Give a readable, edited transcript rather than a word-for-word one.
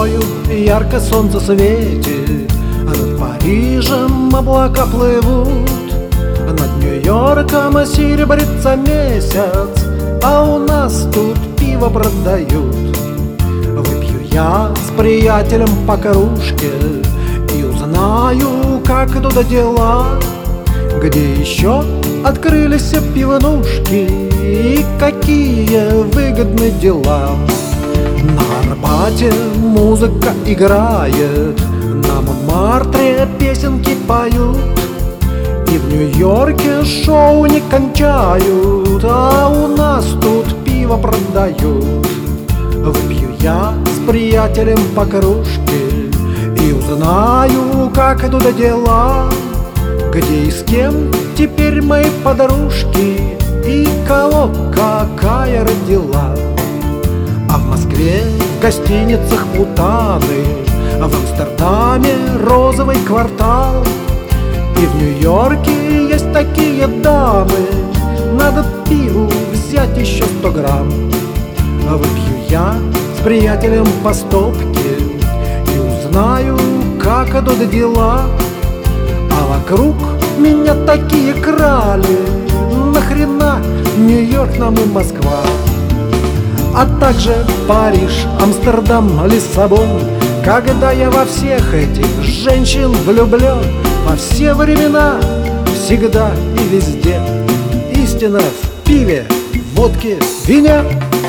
весною ярко солнце светит, а над Парижем облака плывут, а над Нью-Йорком серебрится месяц, а у нас тут пиво продают. Выпью я с приятелем по кружке и узнаю, как туда дела, где еще открылись пивнушки и какие выгодны дела. На Арбате музыка играет, на Монмартре песенки поют, и в Нью-Йорке шоу не кончают, а у нас тут пиво продают. Выпью я с приятелем по кружке и узнаю, как туда дела, где и с кем теперь мои подружки и кого какая родила. А в Москве в гостиницах путаны, а в Амстердаме розовый квартал, и в Нью-Йорке есть такие дамы, надо пиву взять еще 100 грамм. А выпью я с приятелем по стопке и узнаю, как туда дела, а вокруг меня такие крали, нахрена Нью-Йорк нам и Москва. А также Париж, Амстердам, Лиссабон, когда я во всех этих женщин влюблен, во все времена, всегда и везде. Истина в пиве, водке, вине.